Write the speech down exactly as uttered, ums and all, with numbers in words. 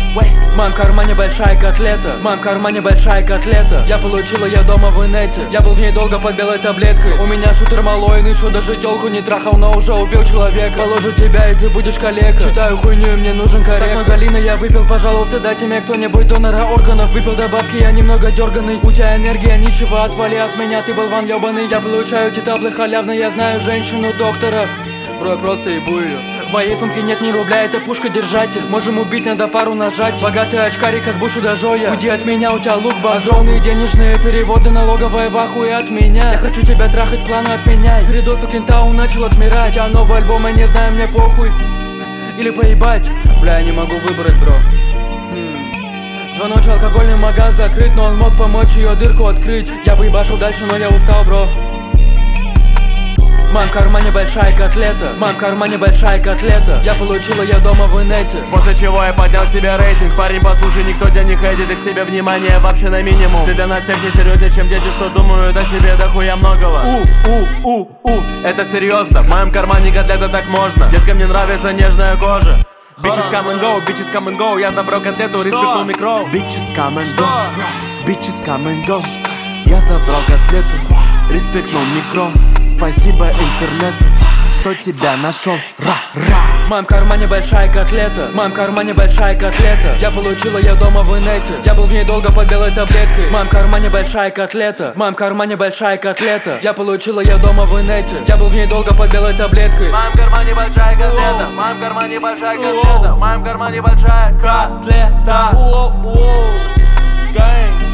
В моем кармане большая котлета, в моем кармане большая котлета. Я получила ее дома в инете, я был в ней долго под белой таблеткой. У меня шутер малой, еще даже телку не трахал, но уже убил человека. Положу тебя и ты будешь калека. Читаю хуйню и мне нужен корректор. Так много лина я выпил, пожалуйста, дайте мне кто-нибудь донора органов. Выпил добавки, я немного дерганый. У тебя энергия ничего, отвали от меня, ты болван ебаный. Я получаю эти таблы халявно, я знаю женщину доктора. Бро, я просто ебу ее. В моей сумке нет ни рубля, это пушка-держатель. Можем убить, надо пару нажать. Богатый очкарик, как Бушу Дажоя. Уйди от меня, у тебя лук божжёный. Денежные переводы, налоговая в ахуе от меня. Я хочу тебя трахать, планы отменяй. Передоз у Кентау начал отмирать. А новый альбом, я не знаю, мне похуй. Или поебать. Бля, я не могу выбрать, бро. хм. Два ночи алкогольный магаз закрыт, но он мог помочь ее дырку открыть. Я бы ебашил дальше, но я устал, бро. В моем кармане большая котлета, в моем кармане большая котлета. Я получила ее дома в инете. После чего я поднял себе рейтинг. Парень, послушай, никто тебя не хейтит, и к тебе внимание вообще на минимум. Ты для нас всех не серьезнее, чем дети, что думают о себе дохуя многого. У-у-у-у, это серьезно, в моем кармане котлета, так можно. Детка, мне нравится нежная кожа. Bitches come and go, bitches come and go. Я забрал котлету, респектнул микро. Bitches come and go, bitches come and go. Я забрал котлету, респектнул микро. Спасибо интернету, что тебя нашел. Ра-ра. В моем кармане большая котлета, в моем кармане большая котлета. Я получила ее дома в инете, я был в ней долго под белой таблеткой. В моем кармане большая котлета, в моем кармане большая котлета. Я получила ее дома в инете, я был в ней долго под белой таблеткой. В моем кармане большая котлета, в моем кармане большая котлета, в моем кармане большая котлета. Гэнг.